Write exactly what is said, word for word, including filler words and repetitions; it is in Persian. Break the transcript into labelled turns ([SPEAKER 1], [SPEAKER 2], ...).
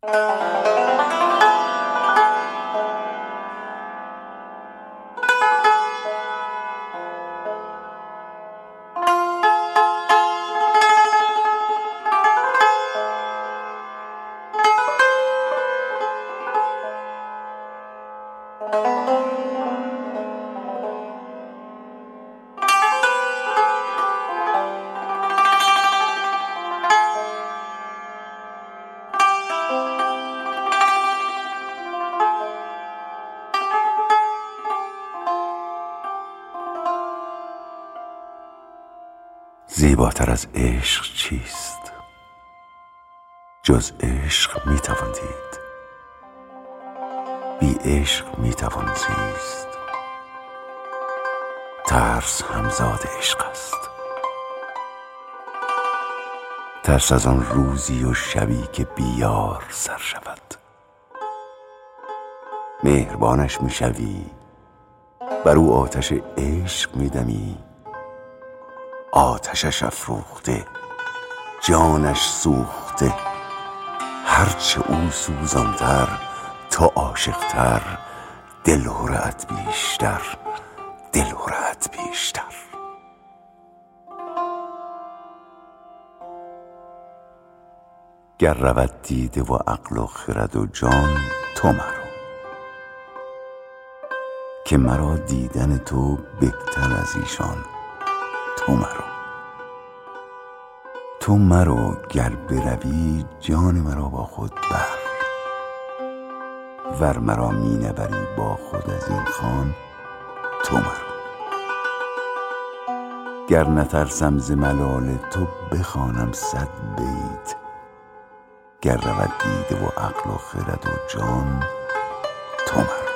[SPEAKER 1] زیباتر از عشق چیست؟ جز عشق میتوان دید، بی عشق میتوان زیست. ترس همزاد عشق است، ترس از آن روزی و شبی که بی یار سر شود. مهربانش میشوی، بر او آتش عشق میدمی. آتشش افروخته، جانش سوخته، هرچه او سوزانتر تو عاشقتر. دل هره‌ات بیشتر، دل هره‌ات بیشتر. گر رود دیده و عقل و خرد و جان تو مرو، که مرا دیدن تو بهتر از ایشان. تو مرو، تو مرو، گر بروی جان مرا با خود بر. ور مرا می نبری با خود از این خان، تو مرو. گر نترسم ز ملال تو بخوانم صد بیت. گر رود دیده و عقل و خرد و جان تو مرو.